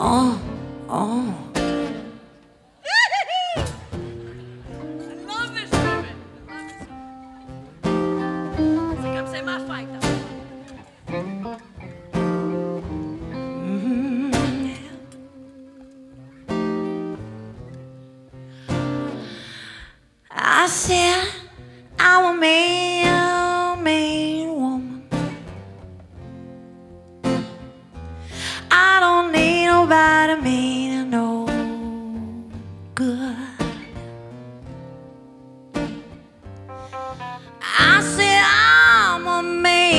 Oh, oh. I love this woman. C'est comme c'est ma fête. I said I'm a man, woman. I don't need nobody mean no good. I said I'm a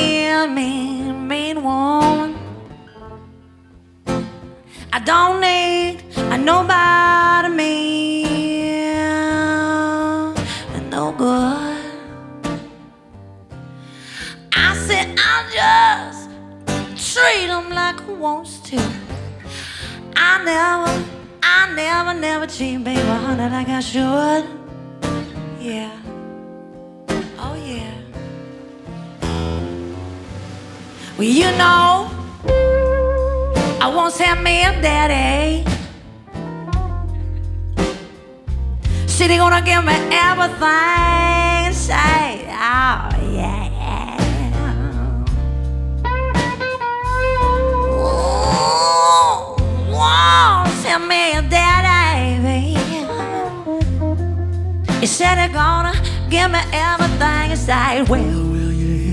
man, woman. I don't need nobody mean no good. I said I'll just treat him like who wants to. I never cheat, baby, honey, like I should. Yeah. Oh, yeah. Well, you know, I once had me a daddy. Said he gonna give me everything and say, oh, yeah. Tell me your daddy, baby. He said he's gonna give me everything. He said, well, yeah.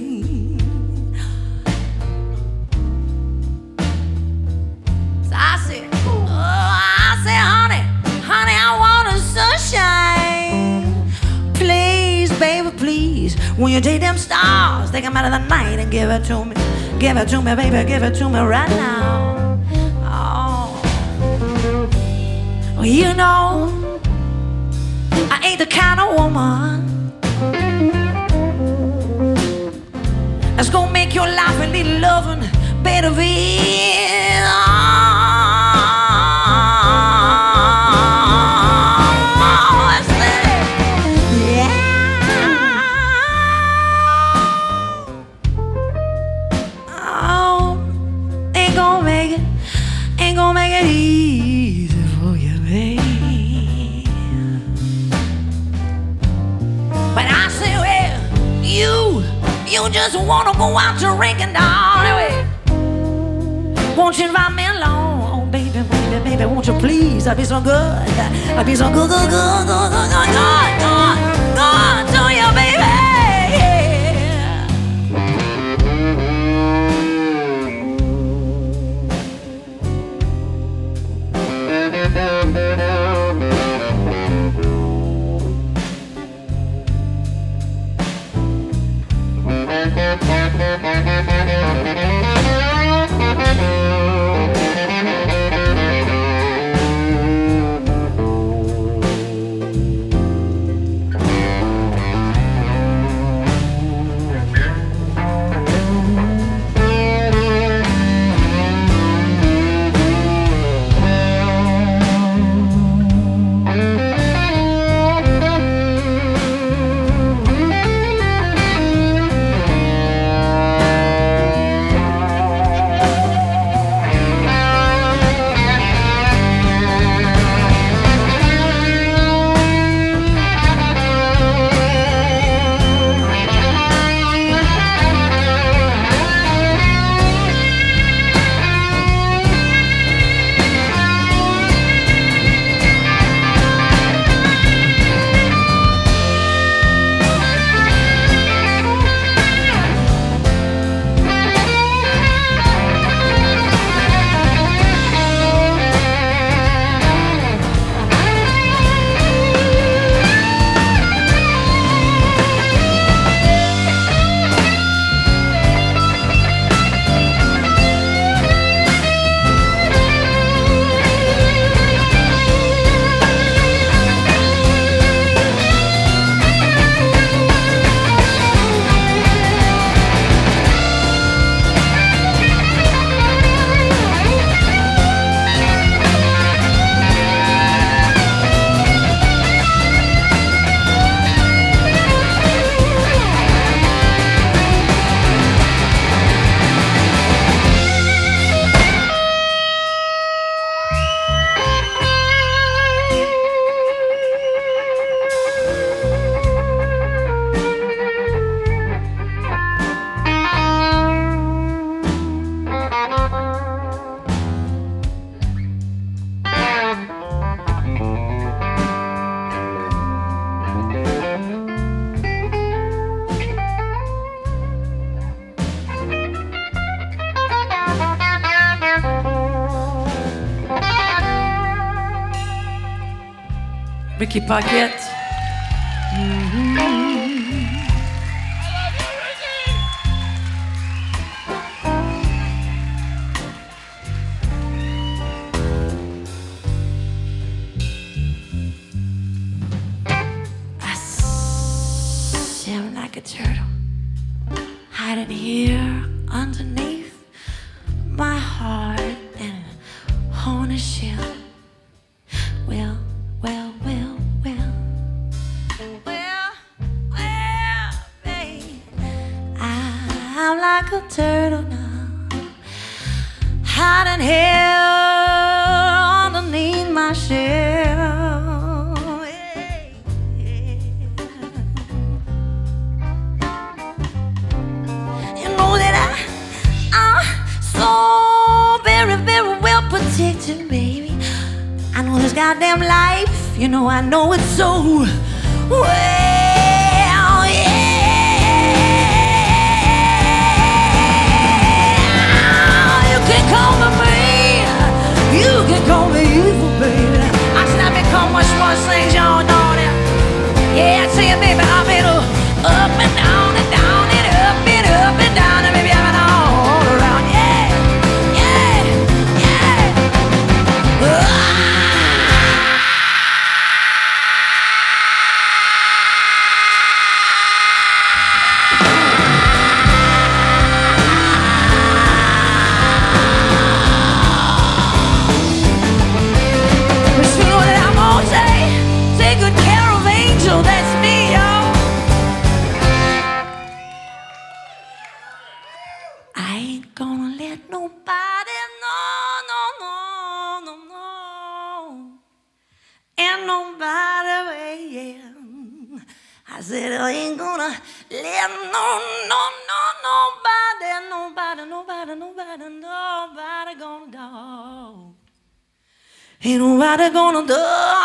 So I said, honey, I want a sunshine. Please, baby, please. When you take them stars, take them out of the night and give it to me. Give it to me, baby, give it to me right now. Well, you know, I ain't the kind of woman that's gonna make your life a little loving better be. Ain't gonna make it easy for you, babe. But I say, well, you just wanna go out drinking, darling. Won't you invite me along? Oh, baby, won't you please? I'll be so good. I'll be so good to you, baby. Ricky Paquette. I sound like a turtle hiding here underneath my heart and horny shell. Well, well, well, well, well, well, babe, I'm like a turtle now, hiding here underneath my shell. Yeah, yeah. You know that I'm so very, very well protected, baby. I know this goddamn life, you know I know it so well, yeah. You can call me mean, you can call me evil, baby. I said I've become much more things y'all know that. Yeah, I tell you, baby, I've been up and down and down and up and up and down, and maybe I've been all around, yeah, yeah, yeah. But you know that I'm gonna take good care of Angel, that's me, y'all. I ain't gonna let nobody, no, no, no, no, no, and nobody win. I said I ain't gonna let nobody gonna do. Ain't nobody gonna do.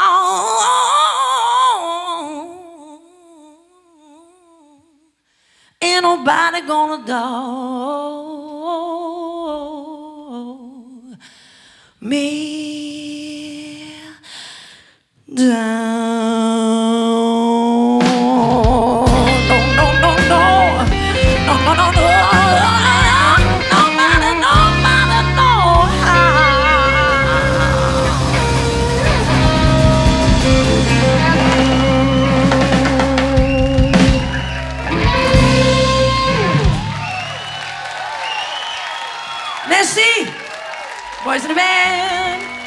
Ain't nobody gonna do me.